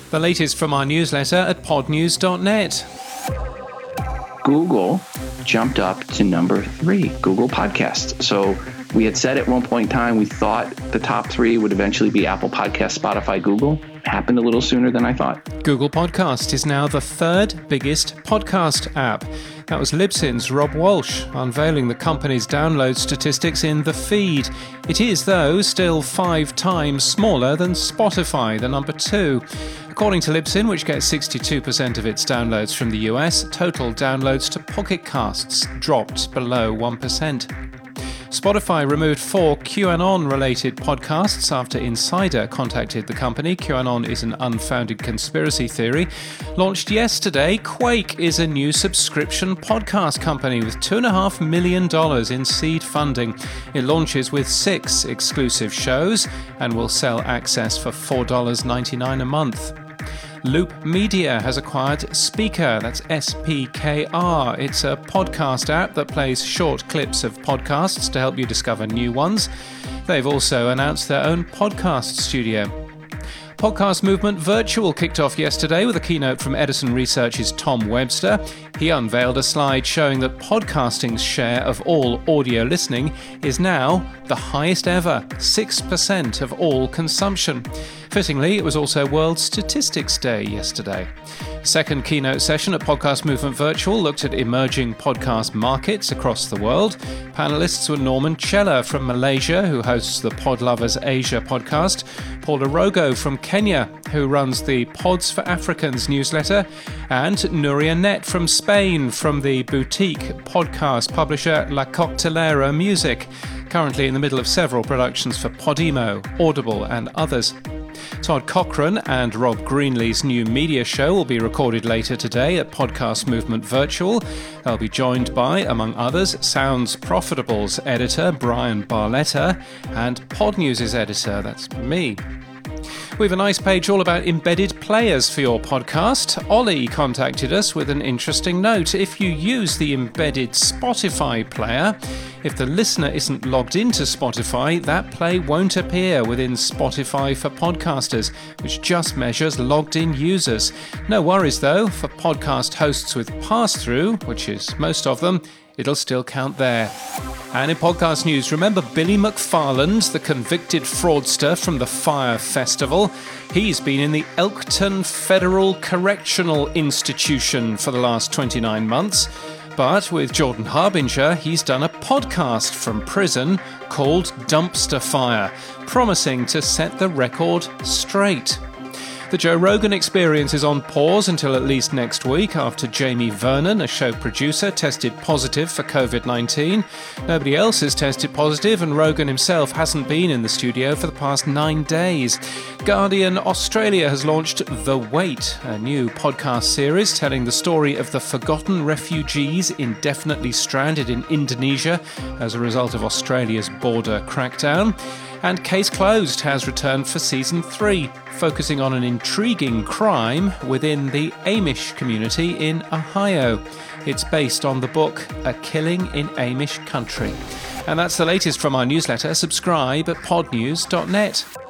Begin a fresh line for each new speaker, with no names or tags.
The latest from our newsletter at podnews.net.
Google jumped up to number 3, Google Podcasts. So we had said at one point in time, we thought the top 3 would eventually be Apple Podcasts, Spotify, Google. Happened a little sooner than I thought.
Google Podcast is now the 3rd biggest podcast app. That was Libsyn's Rob Walsh unveiling the company's download statistics in The Feed. It is, though, still 5 times smaller than Spotify, the number 2. According to Libsyn, which gets 62% of its downloads from the US, total downloads to Pocket Casts dropped below 1%. Spotify removed 4 QAnon-related podcasts after Insider contacted the company. QAnon is an unfounded conspiracy theory. Launched yesterday, Quake is a new subscription podcast company with $2.5 million in seed funding. It launches with 6 exclusive shows and will sell access for $4.99 a month. Loop Media has acquired Speaker, that's SPKR. It's a podcast app that plays short clips of podcasts to help you discover new ones. They've also announced their own podcast studio. Podcast Movement Virtual kicked off yesterday with a keynote from Edison Research's Tom Webster. He unveiled a slide showing that podcasting's share of all audio listening is now the highest ever, 6% of all consumption. Fittingly, it was also World Statistics Day yesterday. Second keynote session at Podcast Movement Virtual looked at emerging podcast markets across the world. Panelists were Norman Chella from Malaysia, who hosts the Podlovers Asia podcast, Paula Rogo from Kenya, who runs the Pods for Africans newsletter, and Nuria Net from Spain, from the boutique podcast publisher La Coctelera Music, currently in the middle of several productions for Podimo, Audible and others. Todd Cochran and Rob Greenlee's new media show will be recorded later today at Podcast Movement Virtual. They'll be joined by, among others, Sounds Profitable's editor Brian Barletta and Podnews' editor, that's me. We have a nice page all about embedded players for your podcast. Ollie contacted us with an interesting note. If you use the embedded Spotify player, if the listener isn't logged into Spotify, that play won't appear within Spotify for Podcasters, which just measures logged-in users. No worries, though, for podcast hosts with pass-through, which is most of them, it'll still count there. And in podcast news, remember Billy McFarland, the convicted fraudster from the Fyre Festival? He's been in the Elkton Federal Correctional Institution for the last 29 months. But with Jordan Harbinger, he's done a podcast from prison called Dumpster Fire, promising to set the record straight. The Joe Rogan Experience is on pause until at least next week after Jamie Vernon, a show producer, tested positive for COVID-19. Nobody else has tested positive, and Rogan himself hasn't been in the studio for the past 9 days. Guardian Australia has launched The Wait, a new podcast series telling the story of the forgotten refugees indefinitely stranded in Indonesia as a result of Australia's border crackdown. And Case Closed has returned for Season 3, focusing on an intriguing crime within the Amish community in Ohio. It's based on the book A Killing in Amish Country. And that's the latest from our newsletter. Subscribe at podnews.net.